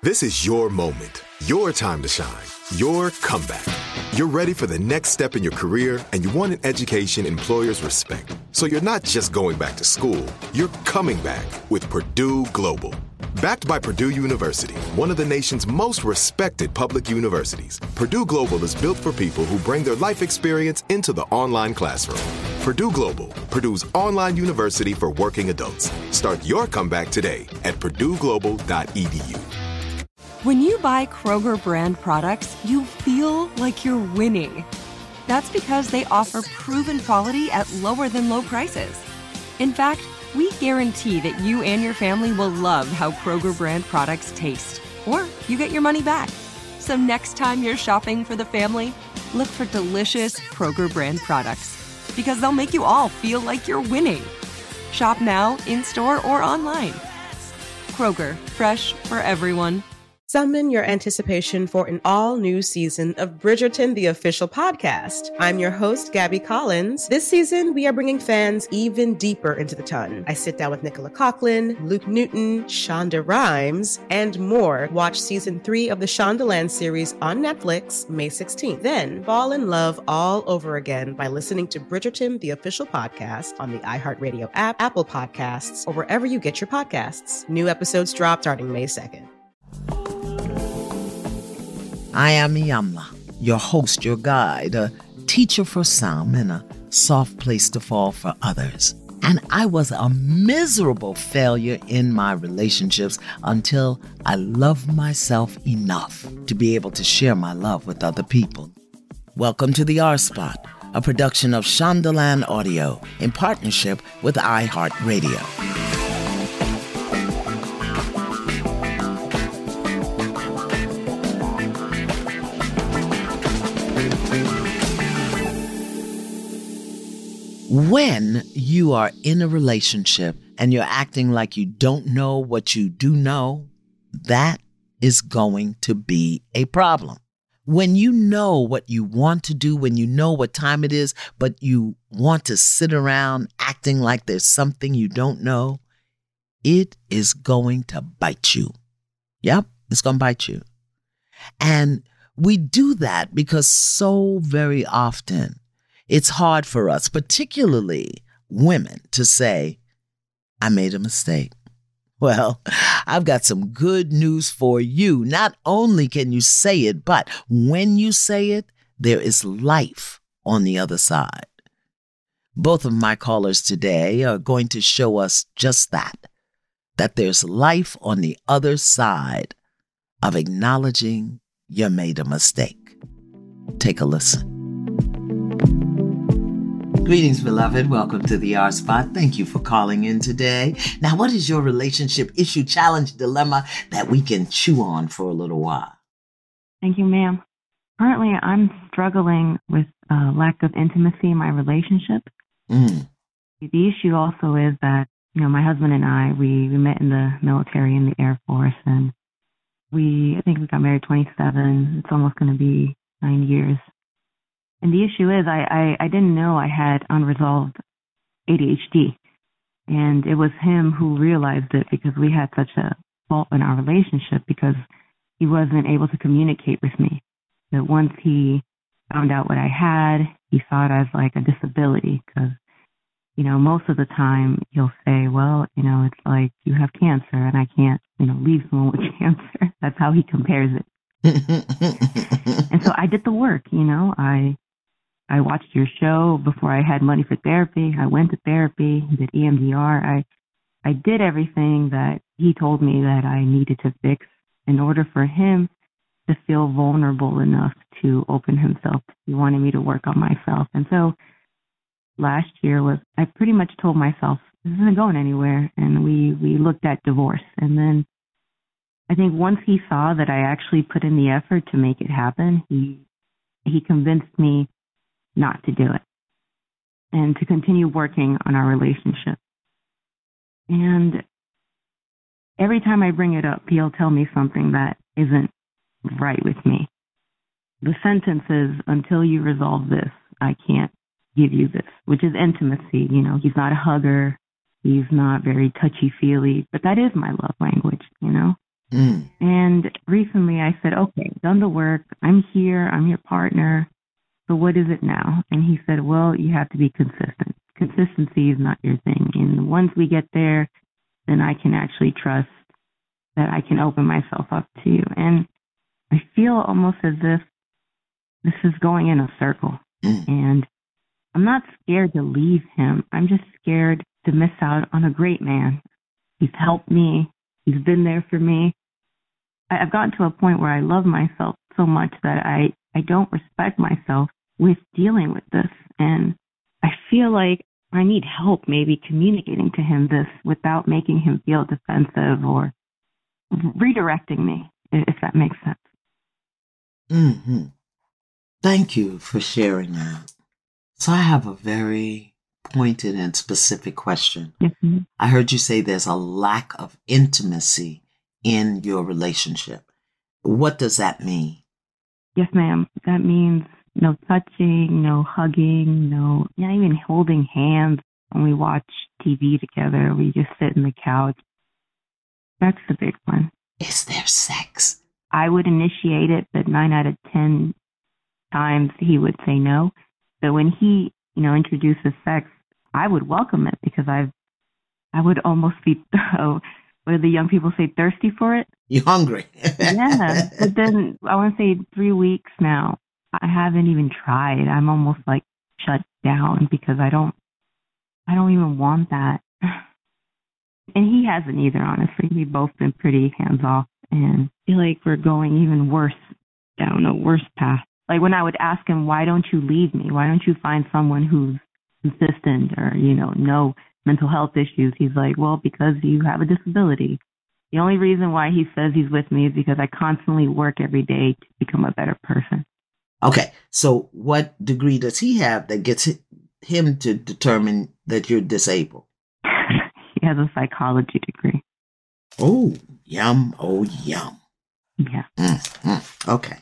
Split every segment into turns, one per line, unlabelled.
This is your moment, your time to shine, your comeback. You're ready for the next step in your career, and you want an education employers respect. So you're not just going back to school, you're coming back with Purdue Global. Backed by Purdue University, one of the nation's most respected public universities, Purdue Global is built for people who bring their life experience into the online classroom. Purdue Global, Purdue's online university for working adults. Start your comeback today at purdueglobal.edu.
When you buy Kroger brand products, you feel like you're winning. That's because they offer proven quality at lower than low prices. In fact, we guarantee that you and your family will love how Kroger brand products taste, or you get your money back. So next time you're shopping for the family, look for delicious Kroger brand products, because they'll make you all feel like you're winning. Shop now, in-store, or online. Kroger, fresh for everyone.
Summon your anticipation for an all-new season of Bridgerton, the official podcast. I'm your host, Gabby Collins. This season, we are bringing fans even deeper into the ton. I sit down with Nicola Coughlan, Luke Newton, Shonda Rhimes, and more. Watch season 3 of the Shondaland series on Netflix, May 16th. Then fall in love all over again by listening to Bridgerton, the official podcast on the iHeartRadio app, Apple Podcasts, or wherever you get your podcasts. New episodes drop starting May 2nd.
I am Iyanla, your host, your guide, a teacher for some and a soft place to fall for others. And I was a miserable failure in my relationships until I loved myself enough to be able to share my love with other people. Welcome to the R Spot, a production of Shondaland Audio in partnership with iHeartRadio. When you are in a relationship and you're acting like you don't know what you do know, that is going to be a problem. When you know what you want to do, when you know what time it is, but you want to sit around acting like there's something you don't know, it is going to bite you. Yep, it's going to bite you. And we do that because so very often it's hard for us, particularly women, to say, I made a mistake. Well, I've got some good news for you. Not only can you say it, but when you say it, there is life on the other side. Both of my callers today are going to show us just that there's life on the other side of acknowledging you made a mistake. Take a listen. Greetings, beloved. Welcome to the R Spot. Thank you for calling in today. Now, what is your relationship issue, challenge, dilemma that we can chew on for a little while?
Thank you, ma'am. Currently, I'm struggling with lack of intimacy in my relationship. The issue also is that, my husband and I, we met in the military, in the Air Force, and I think we got married 27. It's almost going to be 9 years. And the issue is I didn't know I had unresolved ADHD. And it was him who realized it because we had such a fault in our relationship because he wasn't able to communicate with me. That once he found out what I had, he saw it as like a disability because, most of the time he'll say, well, it's like you have cancer and I can't, leave someone with cancer. That's how he compares it. And so I did the work, I watched your show before I had money for therapy. I went to therapy, did EMDR. I did everything that he told me that I needed to fix in order for him to feel vulnerable enough to open himself. He wanted me to work on myself. And so last year I pretty much told myself, this isn't going anywhere. And we looked at divorce. And then I think once he saw that I actually put in the effort to make it happen, he convinced me not to do it and to continue working on our relationship. And every time I bring it up, he'll tell me something that isn't right with me. The sentence is, until you resolve this, I can't give you this, which is intimacy. He's not a hugger. He's not very touchy-feely, but that is my love language,
Mm.
And recently I said, okay, done the work. I'm here. I'm your partner. So what is it now? And he said, well, you have to be consistent. Consistency is not your thing. And once we get there, then I can actually trust that I can open myself up to you. And I feel almost as if this is going in a circle.
Mm.
And I'm not scared to leave him. I'm just scared to miss out on a great man. He's helped me. He's been there for me. I've gotten to a point where I love myself so much that I don't respect myself with dealing with this. And I feel like I need help maybe communicating to him this without making him feel defensive or redirecting me, if that makes sense.
Mm-hmm. Thank you for sharing that. So I have a very pointed and specific question.
Mm-hmm.
I heard you say there's a lack of intimacy in your relationship. What does that mean?
Yes, ma'am. That means no touching, no hugging, not even holding hands when we watch TV together. We just sit on the couch. That's the big one.
Is there sex?
I would initiate it, but 9 out of 10 times he would say no. But when he, introduces sex, I would welcome it because I would almost be, what do the young people say, thirsty for it?
You're hungry.
Yeah. But then I want to say 3 weeks now, I haven't even tried. I'm almost like shut down because I don't even want that. And he hasn't either, honestly. We've both been pretty hands off and I feel like we're going even worse, down a worse path. Like when I would ask him, why don't you leave me? Why don't you find someone who's consistent or, no mental health issues? He's like, well, because you have a disability. The only reason why he says he's with me is because I constantly work every day to become a better person.
Okay. So what degree does he have that gets him to determine that you're disabled?
He has a psychology degree.
Oh, yum. Oh, yum.
Yeah.
Okay.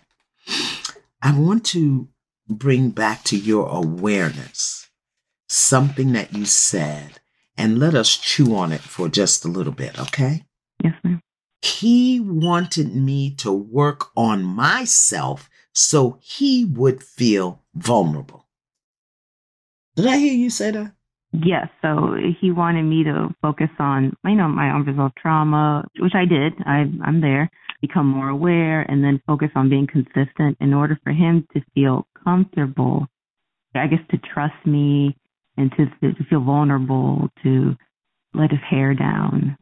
I want to bring back to your awareness something that you said, and let us chew on it for just a little bit, okay?
Yes, ma'am.
He wanted me to work on myself so he would feel vulnerable. Did I hear you say that?
Yes. So he wanted me to focus on, my unresolved trauma, which I did. I'm there. Become more aware and then focus on being consistent in order for him to feel comfortable, I guess, to trust me and to feel vulnerable, to let his hair down.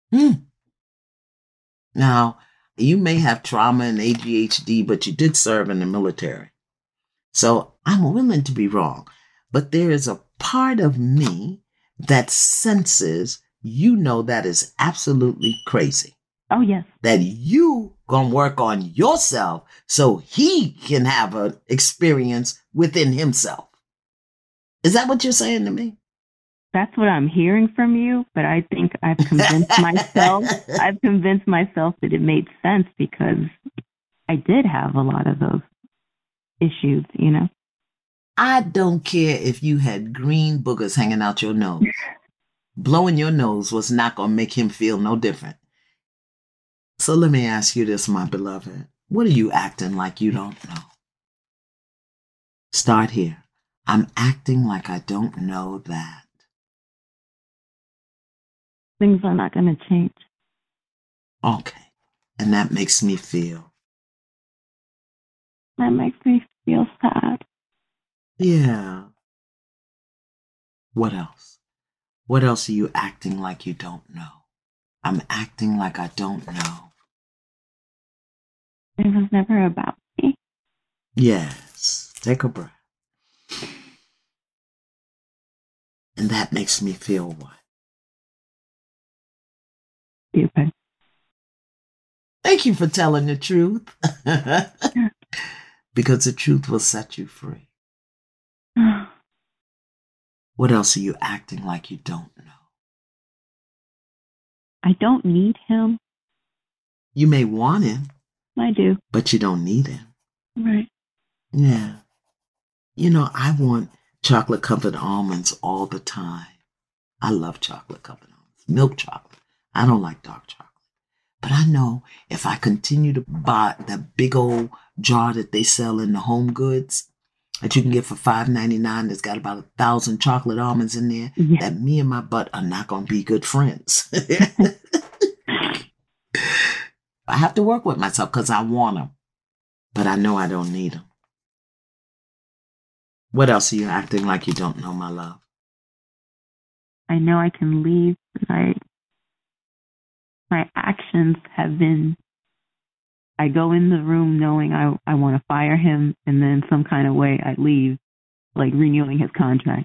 Now, you may have trauma and ADHD, but you did serve in the military. So I'm willing to be wrong, but there is a part of me that senses, that is absolutely crazy.
Oh, yes.
That you gonna work on yourself so he can have an experience within himself. Is that what you're saying to me?
That's what I'm hearing from you, but I think I've convinced myself. I've convinced myself that it made sense because I did have a lot of those issues,
I don't care if you had green boogers hanging out your nose. Blowing your nose was not going to make him feel no different. So let me ask you this, my beloved. What are you acting like you don't know? Start here. I'm acting like I don't know that.
Things are not going to change.
Okay. And that makes me feel?
That makes me feel sad.
Yeah. What else? What else are you acting like you don't know? I'm acting like I don't know.
It was never about me.
Yes. Take a breath. And that makes me feel what?
Stupid.
Thank you for telling the truth. Because the truth will set you free. What else are you acting like you don't know?
I don't need him.
You may want him.
I do.
But you don't need him.
Right.
Yeah. I want chocolate covered almonds all the time. I love chocolate covered almonds. Milk chocolate. I don't like dark chocolate. But I know if I continue to buy that big old jar that they sell in the Home Goods that you can get for $5.99 that's got about 1,000 chocolate almonds in there, that me and my butt are not going to be good friends. I have to work with myself because I want them, but I know I don't need them. What else are you acting like you don't know, my love?
I know I can leave. My actions have been, I go in the room knowing I want to fire him, and then some kind of way I leave, like renewing his contract.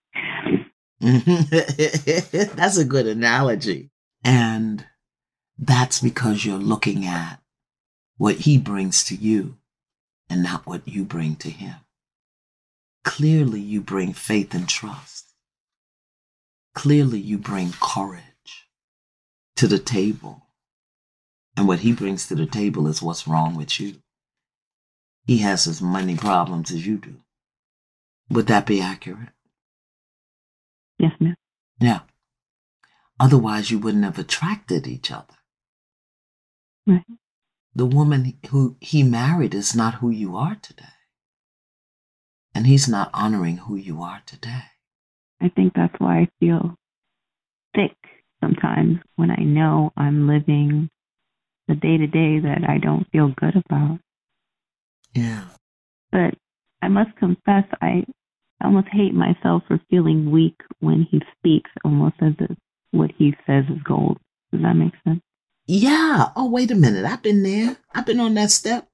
That's a good analogy. And that's because you're looking at what he brings to you and not what you bring to him. Clearly, you bring faith and trust. Clearly, you bring courage to the table. And what he brings to the table is what's wrong with you. He has as many problems as you do. Would that be accurate?
Yes, ma'am.
Yeah. Otherwise, you wouldn't have attracted each other.
Right.
The woman who he married is not who you are today. And he's not honoring who you are today.
I think that's why I feel sick sometimes when I know I'm living the day-to-day that I don't feel good about.
Yeah.
But I must confess, I almost hate myself for feeling weak when he speaks, almost as if what he says is gold. Does that make sense?
Yeah. Oh, wait a minute. I've been there. I've been on that step.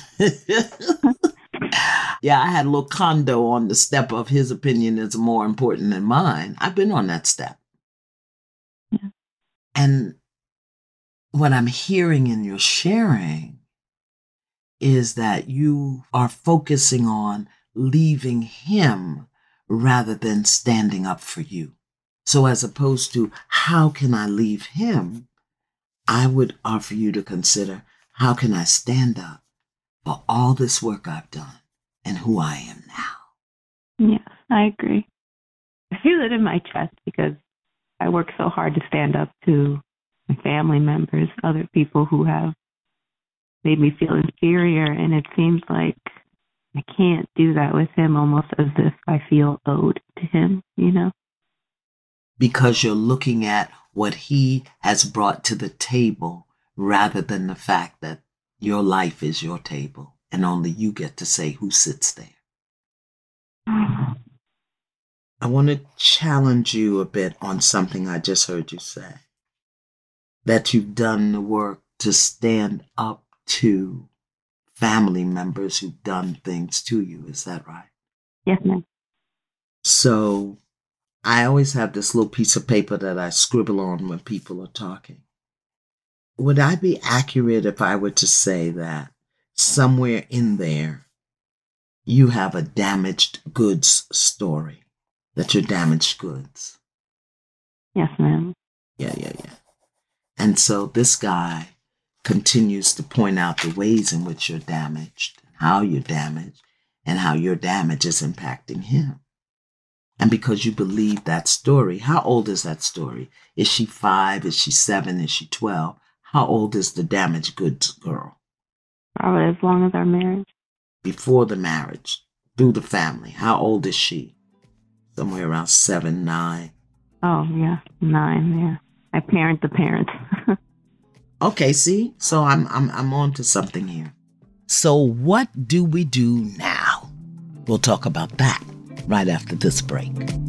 Yeah, I had a little condo on the step of his opinion is more important than mine. I've been on that step.
Yeah.
And what I'm hearing in your sharing is that you are focusing on leaving him rather than standing up for you. So as opposed to how can I leave him, I would offer you to consider how can I stand up for all this work I've done and who I am now.
Yes, I agree. I feel it in my chest because I work so hard to stand up to my family members, other people who have made me feel inferior, and it seems like I can't do that with him, almost as if I feel owed to him, you know?
Because you're looking at what he has brought to the table rather than the fact that your life is your table and only you get to say who sits there. I want to challenge you a bit on something I just heard you say. That you've done the work to stand up to family members who've done things to you. Is that right?
Yes, ma'am.
So I always have this little piece of paper that I scribble on when people are talking. Would I be accurate if I were to say that somewhere in there you have a damaged goods story? That you're damaged goods?
Yes, ma'am.
Yeah. And so this guy continues to point out the ways in which you're damaged, how you're damaged, and how your damage is impacting him. And because you believe that story, how old is that story? Is she 5? Is she 7? Is she 12? How old is the damaged goods girl?
Probably as long as our marriage.
Before the marriage, through the family, how old is she? Somewhere around 7, 9.
Oh, yeah, 9, yeah. I parent the parent.
Okay, see? So I'm on to something here. So what do we do now? We'll talk about that right after this break.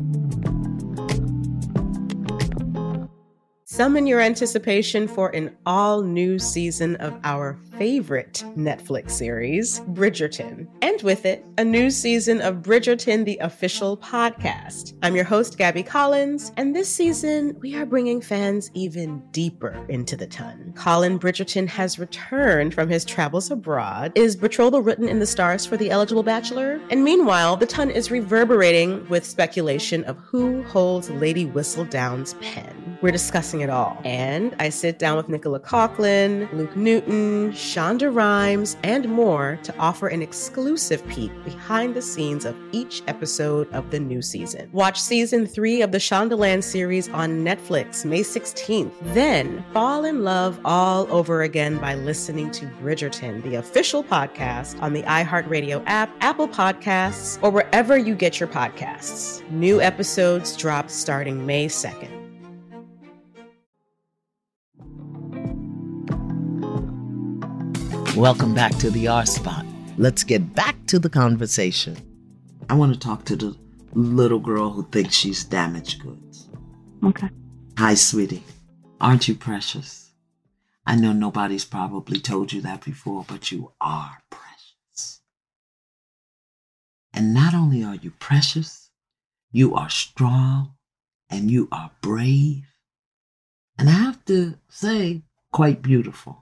Summon your anticipation for an all-new season of our favorite Netflix series, Bridgerton. And with it, a new season of Bridgerton, the official podcast. I'm your host, Gabby Collins, and this season, we are bringing fans even deeper into the ton. Colin Bridgerton has returned from his travels abroad. Is betrothal written in the stars for the eligible bachelor? And meanwhile, the ton is reverberating with speculation of who holds Lady Whistledown's pen. We're discussing it all. And I sit down with Nicola Coughlan, Luke Newton, Shonda Rhimes, and more to offer an exclusive peek behind the scenes of each episode of the new season. Watch season 3 of the Shondaland series on Netflix May 16th. Then fall in love all over again by listening to Bridgerton, the official podcast on the iHeartRadio app, Apple Podcasts, or wherever you get your podcasts. New episodes drop starting May 2nd.
Welcome back to the R Spot. Let's get back to the conversation. I want to talk to the little girl who thinks she's damaged goods.
Okay.
Hi, sweetie. Aren't you precious? I know nobody's probably told you that before, but you are precious. And not only are you precious, you are strong and you are brave. And I have to say, quite beautiful.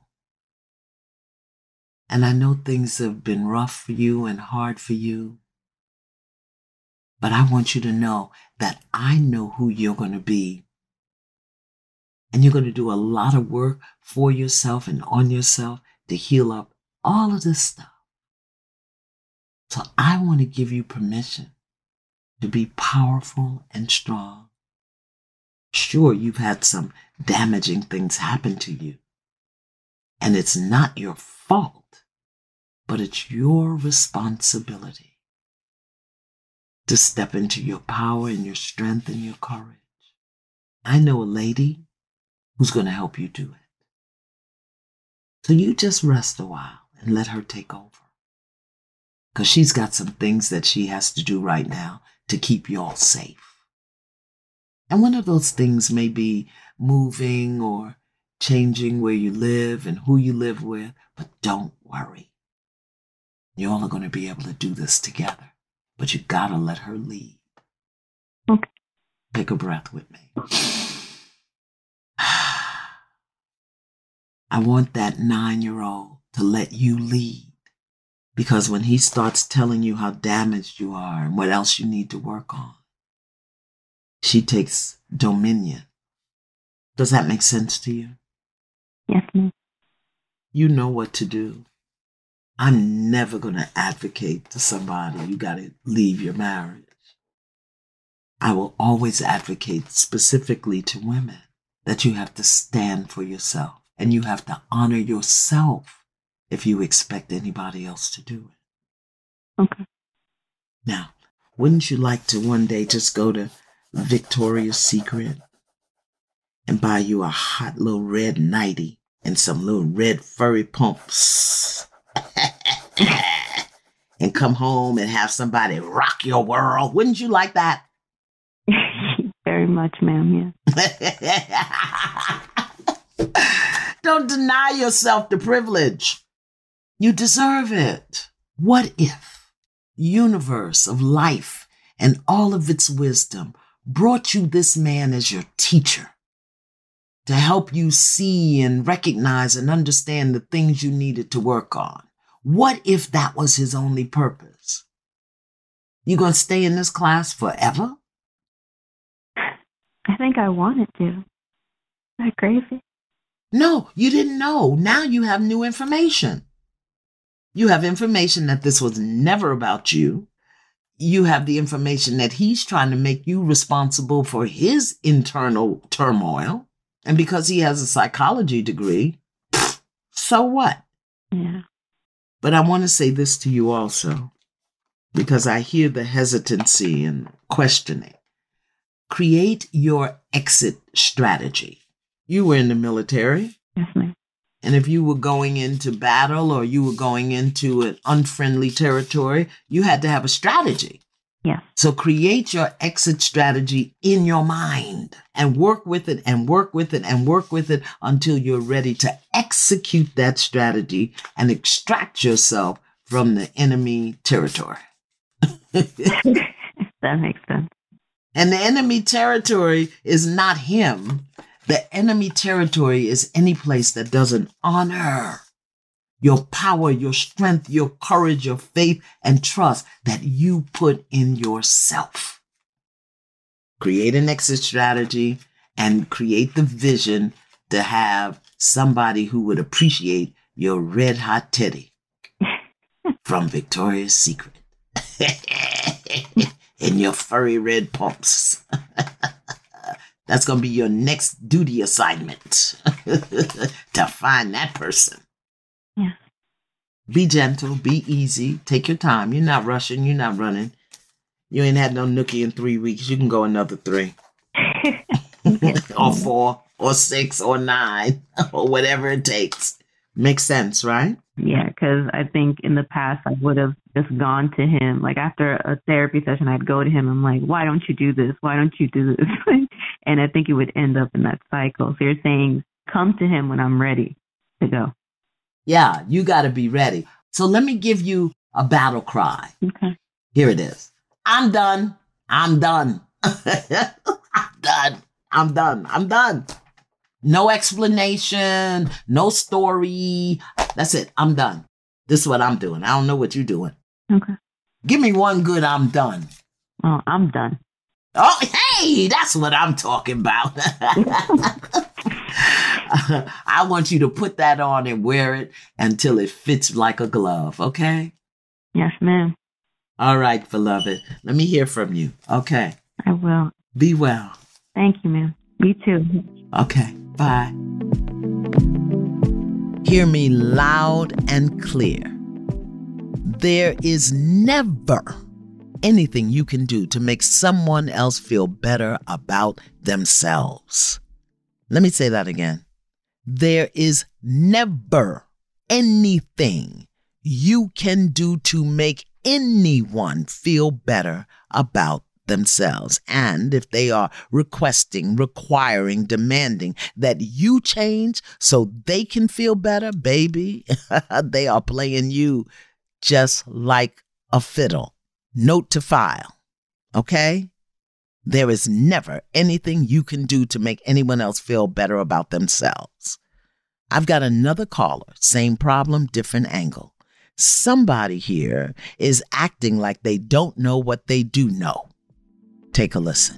And I know things have been rough for you and hard for you. But I want you to know that I know who you're going to be. And you're going to do a lot of work for yourself and on yourself to heal up all of this stuff. So I want to give you permission to be powerful and strong. Sure, you've had some damaging things happen to you. And it's not your fault. But it's your responsibility to step into your power and your strength and your courage. I know a lady who's going to help you do it. So you just rest a while and let her take over. Because she's got some things that she has to do right now to keep you all safe. And one of those things may be moving or changing where you live and who you live with, but don't worry. You all are going to be able to do this together, but you got to let her lead.
Okay.
Take a breath with me. I want that 9-year-old to let you lead, because when he starts telling you how damaged you are and what else you need to work on, she takes dominion. Does that make sense to you?
Yes, ma'am.
You know what to do. I'm never going to advocate to somebody, you got to leave your marriage. I will always advocate specifically to women that you have to stand for yourself and you have to honor yourself if you expect anybody else to do it.
Okay.
Now, wouldn't you like to one day just go to Victoria's Secret and buy you a hot little red nightie and some little red furry pumps? And come home and have somebody rock your world. Wouldn't you like that?
Very much, ma'am,
yeah. Don't deny yourself the privilege. You deserve it. What if universe of life and all of its wisdom brought you this man as your teacher to help you see and recognize and understand the things you needed to work on? What if that was his only purpose? You gonna stay in this class forever?
I think I wanted to. Is that crazy?
No, you didn't know. Now you have new information. You have information that this was never about you. You have the information that he's trying to make you responsible for his internal turmoil. And because he has a psychology degree, so what?
Yeah.
But I want to say this to you also, because I hear the hesitancy and questioning. Create your exit strategy. You were in the military.
Yes, ma'am.
And if you were going into battle or you were going into an unfriendly territory, you had to have a strategy.
Yes.
So create your exit strategy in your mind and work with it and work with it and work with it until you're ready to execute that strategy and extract yourself from the enemy territory.
That makes sense.
And the enemy territory is not him. The enemy territory is any place that doesn't honor your power, your strength, your courage, your faith, and trust that you put in yourself. Create an exit strategy and create the vision to have somebody who would appreciate your red hot titty from Victoria's Secret in your furry red pumps. That's going to be your next duty assignment to find that person.
Yeah.
Be gentle, be easy, take your time. You're not rushing, you're not running. You ain't had no nookie in 3 weeks. You can go another 3 or 4 or 6 or 9 or whatever it takes. Makes sense, right?
Yeah, because I think in the past I would have just gone to him. Like after a therapy session, I'd go to him. I'm like, why don't you do this? Why don't you do this? And I think it would end up in that cycle. So you're saying come to him when I'm ready to go.
Yeah, you got to be ready. So let me give you a battle cry.
Okay.
Here it is. I'm done. I'm done. I'm done. I'm done. I'm done. No explanation, no story. That's it. I'm done. This is what I'm doing. I don't know what you're doing.
Okay.
Give me one good I'm done.
Oh, I'm done.
Oh, hey, that's what I'm talking about. I want you to put that on and wear it until it fits like a glove, okay?
Yes, ma'am.
All right, beloved. Let me hear from you. Okay.
I will.
Be well.
Thank you, ma'am. You too.
Okay. Bye. Hear me loud and clear. There is never anything you can do to make someone else feel better about themselves. Let me say that again. There is never anything you can do to make anyone feel better about themselves. And if they are requesting, requiring, demanding that you change so they can feel better, baby, they are playing you just like a fiddle. Note to file. Okay? There is never anything you can do to make anyone else feel better about themselves. I've got another caller. Same problem, different angle. Somebody here is acting like they don't know what they do know. Take a listen.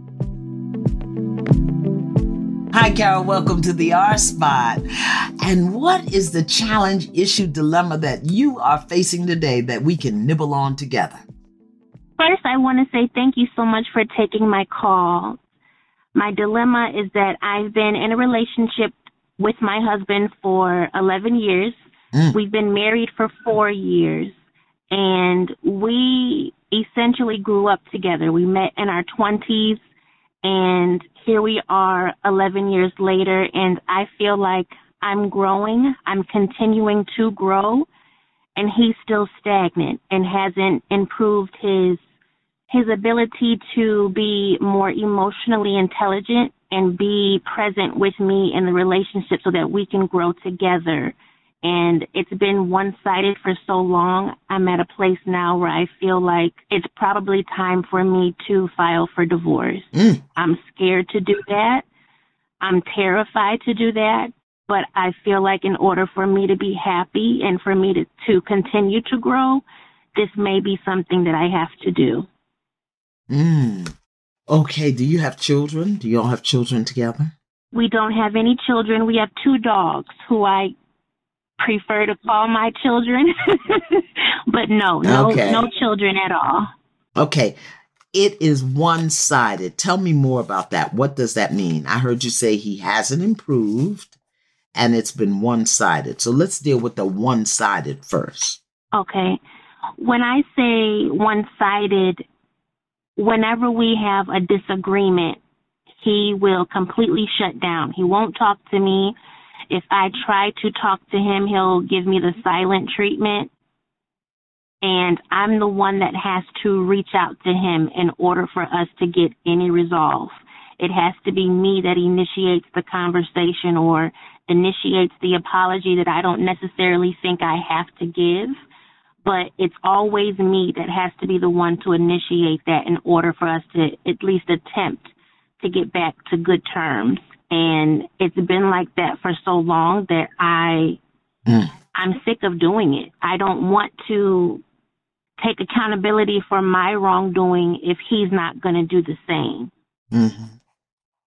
Hi, Carol. Welcome to the R Spot. And what is the challenge, issue, dilemma that you are facing today that we can nibble on together?
First, I want to say thank you so much for taking my call. My dilemma is that I've been in a relationship with my husband for 11 years. We've been married for 4 years, and we essentially grew up together. We met in our 20s, and here we are 11 years later, and I feel like I'm growing. I'm continuing to grow, and he's still stagnant and hasn't improved his ability to be more emotionally intelligent and be present with me in the relationship so that we can grow together. And it's been one-sided for so long. I'm at a place now where I feel like it's probably time for me to file for divorce. I'm scared to do that. I'm terrified to do that. But I feel like in order for me to be happy and for me to continue to grow, this may be something that I have to do.
Okay, do you have children? Do you all have children together?
We don't have any children. We have 2 dogs who I prefer to call my children. But no children at all. Okay.
It is one-sided. Tell me more about that. What does that mean? I heard you say he hasn't improved and it's been one-sided. So let's deal with the one-sided first.
Okay. When I say one-sided, whenever we have a disagreement, he will completely shut down. He won't talk to me. If I try to talk to him, he'll give me the silent treatment. And I'm the one that has to reach out to him in order for us to get any resolve. It has to be me that initiates the conversation or initiates the apology that I don't necessarily think I have to give. But it's always me that has to be the one to initiate that in order for us to at least attempt to get back to good terms. And it's been like that for so long that I'm sick of doing it. I don't want to take accountability for my wrongdoing if he's not going to do the same.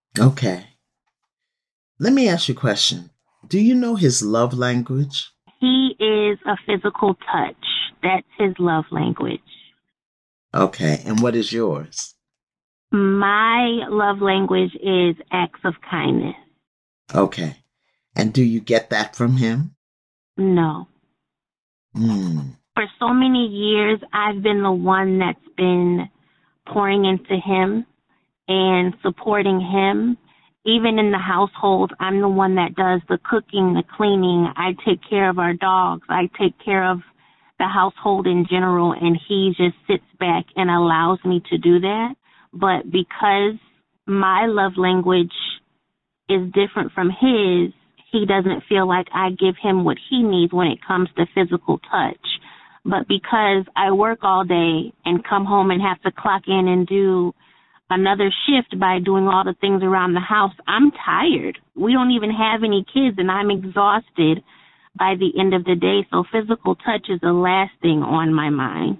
Okay. Let me ask you a question. Do you know his love language?
He is a physical touch. That's his love language.
Okay. And what is yours?
My love language is acts of kindness.
Okay. And do you get that from him?
No. For so many years, I've been the one that's been pouring into him and supporting him. Even in the household, I'm the one that does the cooking, the cleaning. I take care of our dogs. I take care of the household in general, and he just sits back and allows me to do that. But because my love language is different from his, he doesn't feel like I give him what he needs when it comes to physical touch. But because I work all day and come home and have to clock in and do another shift by doing all the things around the house, I'm tired. We don't even have any kids, and I'm exhausted by the end of the day. So physical touch is the last thing on my mind.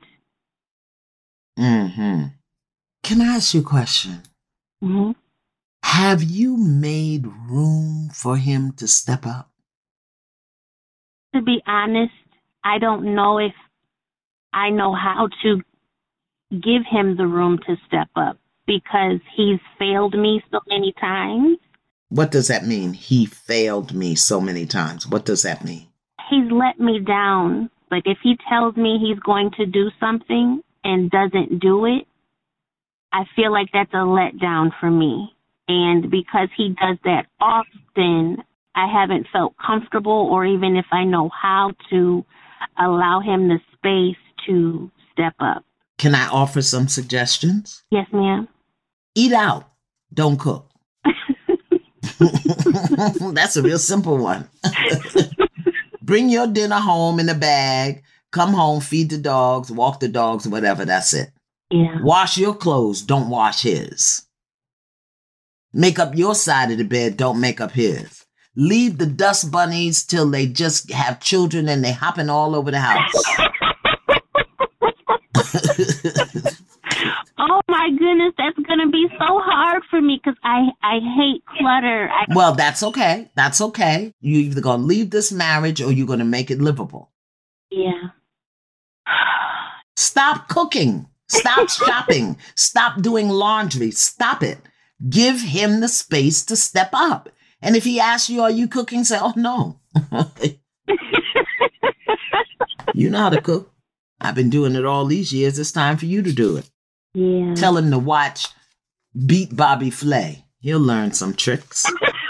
Can I ask you a question? Have you made room for him to step up?
To be honest, I don't know if I know how to give him the room to step up because he's failed me so many times.
What does that mean? He failed me so many times. What does that mean?
He's let me down. Like if he tells me he's going to do something and doesn't do it, I feel like that's a letdown for me. And because he does that often, I haven't felt comfortable, or even if I know how to allow him the space to step up.
Can I offer some suggestions?
Yes, ma'am.
Eat out. Don't cook. That's a real simple one. Bring your dinner home in a bag. Come home, feed the dogs, walk the dogs, whatever. That's it.
Yeah.
Wash your clothes. Don't wash his. Make up your side of the bed. Don't make up his. Leave the dust bunnies till they just have children and they hopping all over the house.
Oh my goodness, that's going to be so hard for me because I hate clutter.
Well, that's okay. That's okay. You either going to leave this marriage or you're going to make it livable.
Yeah.
Stop cooking. Stop shopping. Stop doing laundry. Stop it. Give him the space to step up. And if he asks you, are you cooking? Say, oh, no. You know how to cook. I've been doing it all these years. It's time for you to do it.
Yeah.
Tell him to watch Beat Bobby Flay. He'll learn some tricks.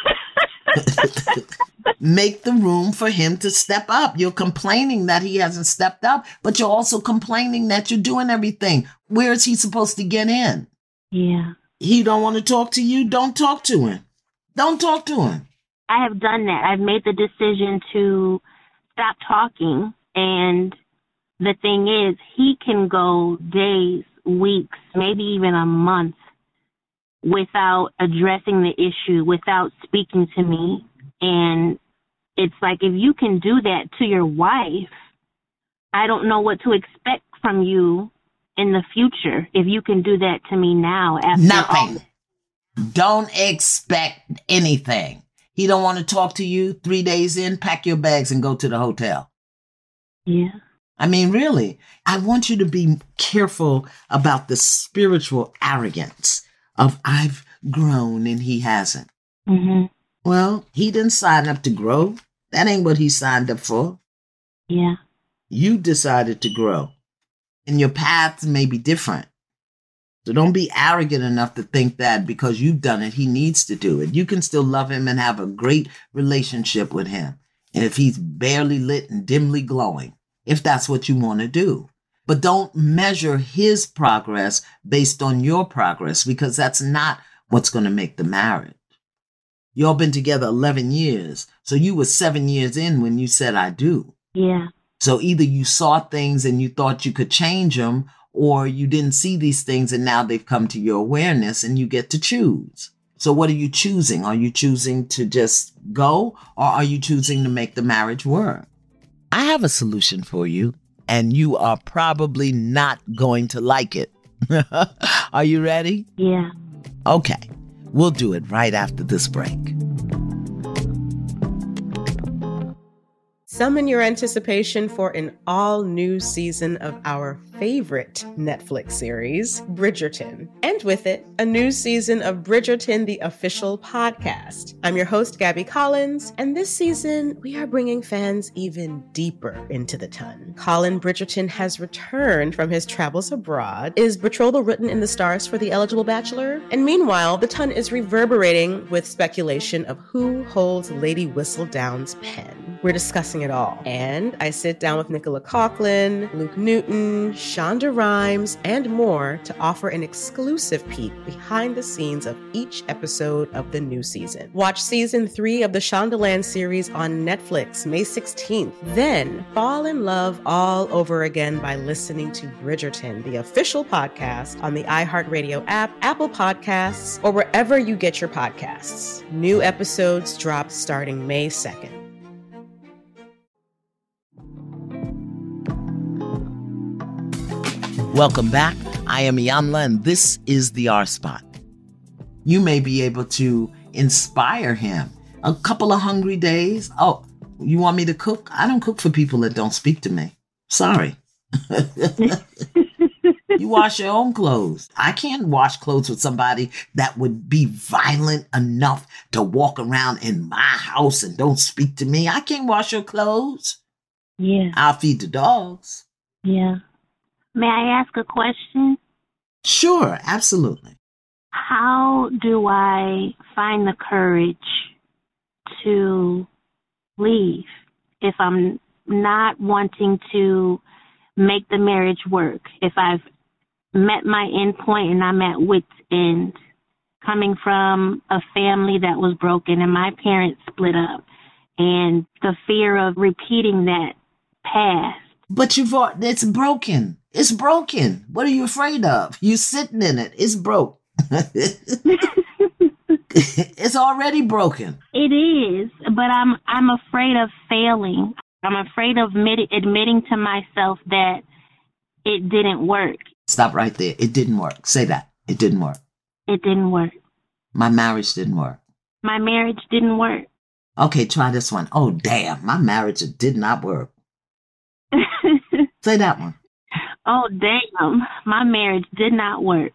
Make the room for him to step up. You're complaining that he hasn't stepped up, but you're also complaining that you're doing everything. Where is he supposed to get in?
Yeah.
He don't want to talk to you? Don't talk to him. Don't talk to him.
I have done that. I've made the decision to stop talking. And the thing is, he can go days, weeks, maybe even a month without addressing the issue, without speaking to me. And it's like, if you can do that to your wife, I don't know what to expect from you in the future if you can do that to me now. After
nothing. Don't expect anything. He don't want to talk to you 3 days in, pack your bags and go to the hotel.
Yeah.
I mean, really, I want you to be careful about the spiritual arrogance of I've grown and he hasn't.
Mm-hmm.
Well, he didn't sign up to grow. That ain't what he signed up for.
Yeah.
You decided to grow. And your paths may be different. So don't be arrogant enough to think that because you've done it, he needs to do it. You can still love him and have a great relationship with him. And if he's barely lit and dimly glowing, if that's what you want to do. But don't measure his progress based on your progress, because that's not what's going to make the marriage. Y'all been together 11 years. So you were 7 years in when you said, I do.
Yeah.
So either you saw things and you thought you could change them, or you didn't see these things and now they've come to your awareness and you get to choose. So what are you choosing? Are you choosing to just go, or are you choosing to make the marriage work? I have a solution for you, and you are probably not going to like it. Are you ready?
Yeah.
Okay. We'll do it right after this break.
Summon your anticipation for an all-new season of our favorite Netflix series, Bridgerton. And with it, a new season of Bridgerton, the official podcast. I'm your host, Gabby Collins, and this season, we are bringing fans even deeper into the ton. Colin Bridgerton has returned from his travels abroad. Is betrothal written in the stars for the eligible bachelor? And meanwhile, the ton is reverberating with speculation of who holds Lady Whistledown's pen. We're discussing it all. And I sit down with Nicola Coughlan, Luke Newton, Shonda Rhimes, and more to offer an exclusive peek behind the scenes of each episode of the new season. Watch season 3 of the Shondaland series on Netflix May 16th. Then fall in love all over again by listening to Bridgerton, the official podcast, on the iHeartRadio app, Apple Podcasts, or wherever you get your podcasts. New episodes drop starting May 2nd.
Welcome back. I am Iyanla, and this is the R Spot. You may be able to inspire him. A couple of hungry days. Oh, you want me to cook? I don't cook for people that don't speak to me. Sorry. You wash your own clothes. I can't wash clothes with somebody that would be violent enough to walk around in my house and don't speak to me. I can't wash your clothes.
Yeah.
I'll feed the dogs.
Yeah. May I ask a question?
Sure, absolutely.
How do I find the courage to leave if I'm not wanting to make the marriage work? If I've met my end point and I'm at wit's end, coming from a family that was broken and my parents split up, and the fear of repeating that past.
But it's broken. It's broken. What are you afraid of? You sitting in it. It's broke. It's already broken.
It is, but I'm afraid of failing. I'm afraid of admitting to myself that it didn't work.
Stop right there. It didn't work. Say that. It didn't work.
It didn't work.
My marriage didn't work.
My marriage didn't work.
Okay, try this one. Oh, damn. My marriage did not work. Say that one.
Oh, damn. My marriage did not work.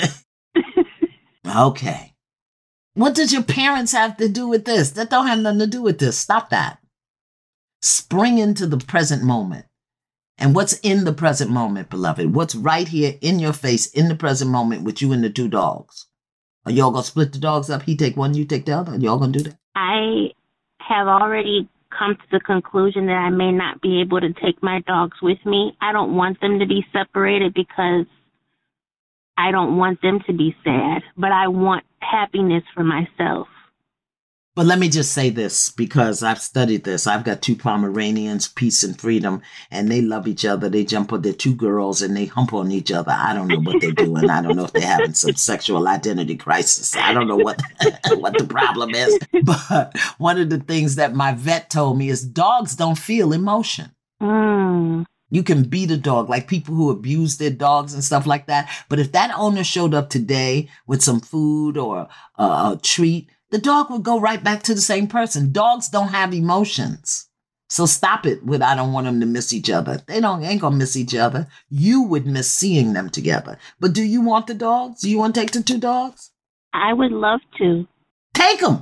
Okay. What does your parents have to do with this? That don't have nothing to do with this. Stop that. Spring into the present moment. And what's in the present moment, beloved? What's right here in your face in the present moment with you and the two dogs? Are y'all going to split the dogs up? He take one, you take the other? Are y'all going to do that?
I have already come to the conclusion that I may not be able to take my dogs with me. I don't want them to be separated because I don't want them to be sad, but I want happiness for myself.
But let me just say this, because I've studied this. I've got two Pomeranians, Peace and Freedom, and they love each other. They jump on their two girls and they hump on each other. I don't know what they're doing. I don't know if they're having some sexual identity crisis. I don't know what the problem is. But one of the things that my vet told me is dogs don't feel emotion. You can beat a dog, like people who abuse their dogs and stuff like that. But if that owner showed up today with some food or a treat, the dog would go right back to the same person. Dogs don't have emotions. So stop it with, I don't want them to miss each other. They ain't gonna miss each other. You would miss seeing them together. But do you want the dogs? Do you want to take the two dogs?
I would love to.
Take them.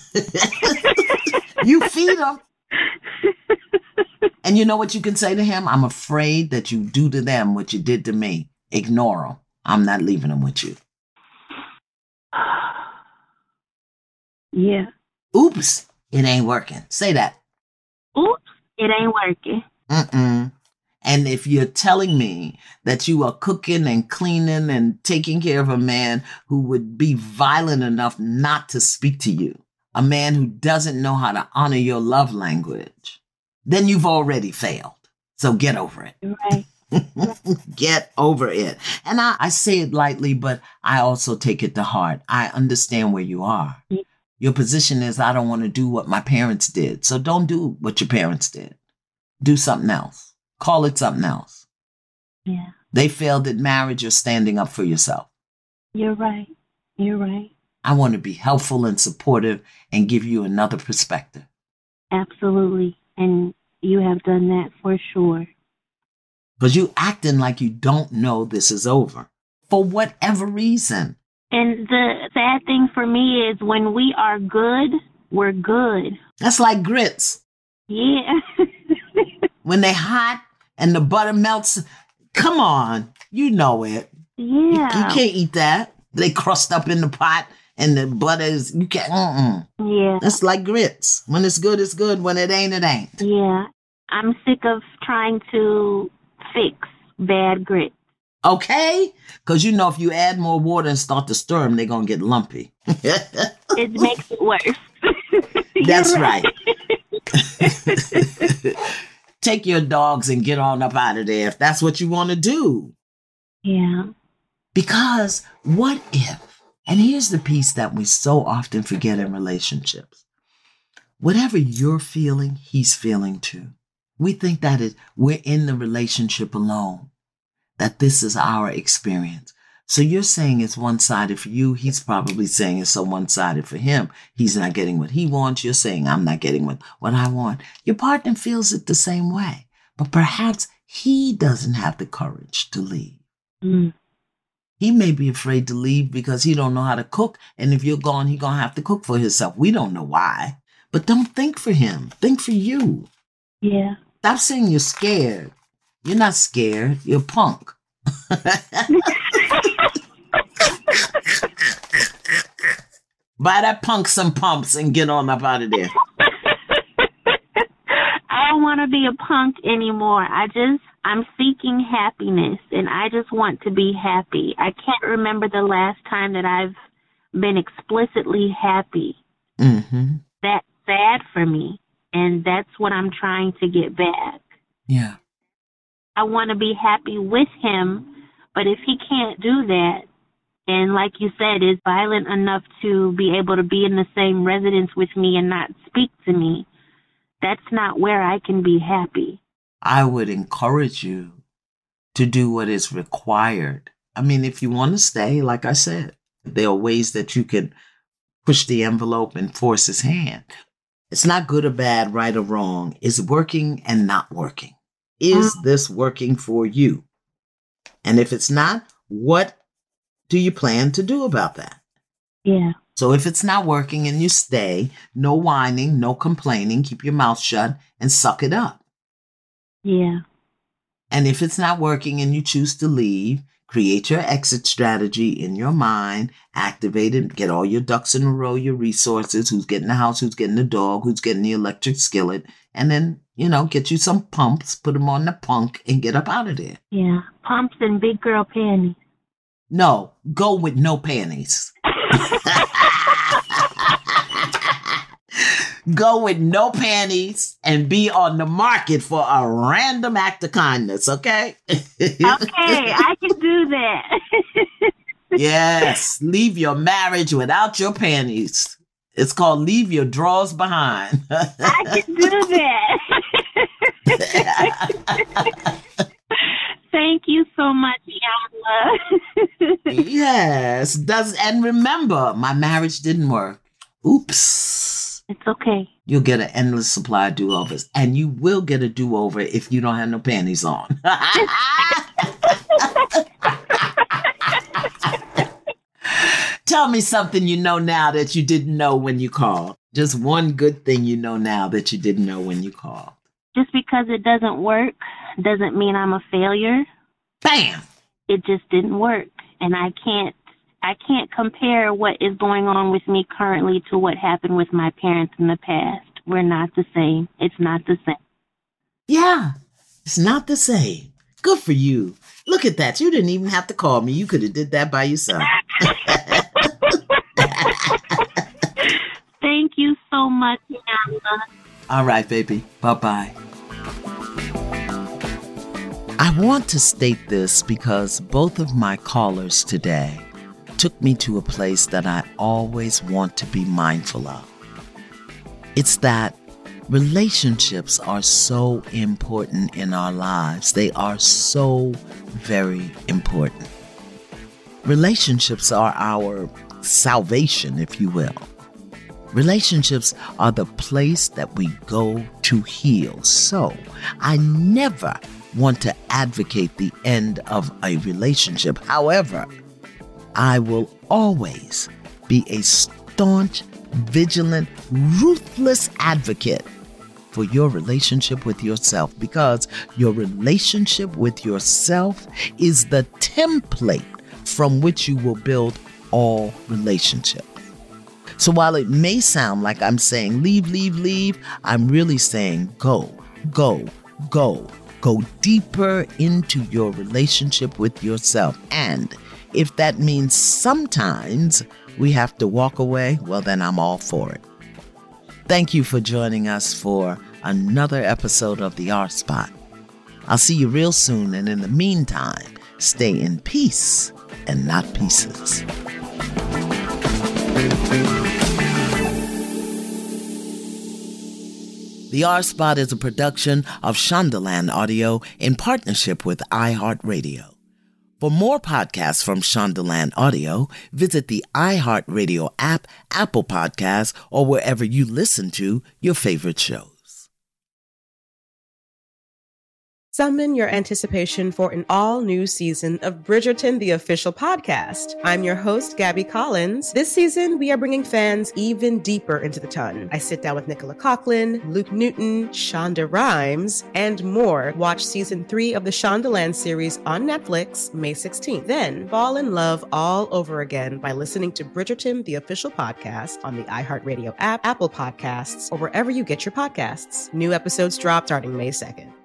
You feed them. And you know what you can say to him? I'm afraid that you do to them what you did to me. Ignore them. I'm not leaving them with you.
Yeah.
Oops, it ain't working. Say that.
Oops, it ain't working.
And if you're telling me that you are cooking and cleaning and taking care of a man who would be violent enough not to speak to you, a man who doesn't know how to honor your love language, then you've already failed. So get over it.
Right.
Get over it. And I say it lightly, but I also take it to heart. I understand where you are. Yeah. Your position is, I don't want to do what my parents did. So don't do what your parents did. Do something else. Call it something else.
Yeah.
They failed at marriage or standing up for yourself.
You're right. You're right.
I want to be helpful and supportive and give you another perspective.
Absolutely. And you have done that for sure.
Because you acting like you don't know this is over for whatever reason. And
the sad thing for me is when we are good, we're good.
That's like grits.
Yeah.
When they're hot and the butter melts, come on, you know it.
Yeah.
You can't eat that. They crust up in the pot and the butter is, you can't,
Yeah.
That's like grits. When it's good, it's good. When it ain't, it ain't.
Yeah. I'm sick of trying to fix bad grits.
Okay? Because you know if you add more water and start to stir them, they're going to get lumpy.
It makes it worse.
That's right. Take your dogs and get on up out of there if that's what you want to do.
Yeah.
Because what if, and here's the piece that we so often forget in relationships. Whatever you're feeling, he's feeling too. We think that we're in the relationship alone, that this is our experience. So you're saying it's one-sided for you. He's probably saying it's so one-sided for him. He's not getting what he wants. You're saying I'm not getting what I want. Your partner feels it the same way, but perhaps he doesn't have the courage to leave.
Mm.
He may be afraid to leave because he don't know how to cook. And if you're gone, he's going to have to cook for himself. We don't know why, but don't think for him. Think for you.
Yeah.
Stop saying you're scared. You're not scared. You're a punk. Buy that punk some pumps and get on up out of there.
I don't want to be a punk anymore. I'm seeking happiness, and I just want to be happy. I can't remember the last time that I've been explicitly happy.
Mm-hmm.
That's sad for me, and that's what I'm trying to get back.
Yeah.
I want to be happy with him, but if he can't do that, and like you said, is violent enough to be able to be in the same residence with me and not speak to me, that's not where I can be happy.
I would encourage you to do what is required. I mean, if you want to stay, like I said, there are ways that you can push the envelope and force his hand. It's not good or bad, right or wrong. It's working and not working. Is this working for you? And if it's not, what do you plan to do about that?
Yeah.
So if it's not working and you stay, no whining, no complaining, keep your mouth shut and suck it up.
Yeah.
And if it's not working and you choose to leave, create your exit strategy in your mind, activate it, get all your ducks in a row, your resources, who's getting the house, who's getting the dog, who's getting the electric skillet, and then, get you some pumps, put them on the punk, and get up out of there.
Yeah, pumps and big girl panties.
No, go with no panties. Go with no panties and be on the market for a random act of kindness, okay?
Okay, I can do that.
Yes, leave your marriage without your panties. It's called leave your drawers behind.
I can do that. Thank you so much, Yama.
Yes, and remember, my marriage didn't work. Oops.
It's okay.
You'll get an endless supply of do-overs. And you will get a do-over if you don't have no panties on. Tell me something you know now that you didn't know when you called. Just one good thing you know now that you didn't know when you called.
Just because it doesn't work doesn't mean I'm a failure.
Bam!
It just didn't work. And I can't compare what is going on with me currently to what happened with my parents in the past. We're not the same. It's not the same.
Yeah, it's not the same. Good for you. Look at that. You didn't even have to call me. You could have did that by yourself.
Thank you so much, Yama.
All right, baby. Bye-bye. I want to state this because both of my callers today took me to a place that I always want to be mindful of. It's that relationships are so important in our lives. They are so very important. Relationships are our salvation, if you will. Relationships are the place that we go to heal. So I never want to advocate the end of a relationship. However, I will always be a staunch, vigilant, ruthless advocate for your relationship with yourself, because your relationship with yourself is the template from which you will build all relationships. So while it may sound like I'm saying leave, I'm really saying go deeper into your relationship with yourself. And if that means sometimes we have to walk away, well, then I'm all for it. Thank you for joining us for another episode of the R Spot. I'll see you real soon, and in the meantime, stay in peace and not pieces. The R Spot is a production of Shondaland Audio in partnership with iHeartRadio. For more podcasts from Shondaland Audio, visit the iHeartRadio app, Apple Podcasts, or wherever you listen to your favorite shows.
Summon your anticipation for an all-new season of Bridgerton, the official podcast. I'm your host, Gabby Collins. This season, we are bringing fans even deeper into the ton. I sit down with Nicola Coughlan, Luke Newton, Shonda Rhimes, and more. Watch season 3 of the Shondaland series on Netflix May 16th. Then fall in love all over again by listening to Bridgerton, the official podcast on the iHeartRadio app, Apple Podcasts, or wherever you get your podcasts. New episodes drop starting May 2nd.